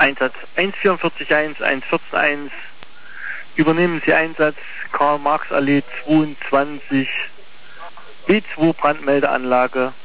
Einsatz 144.1, 114.1. Übernehmen Sie Einsatz Karl-Marx-Allee 22, B2 Brandmeldeanlage.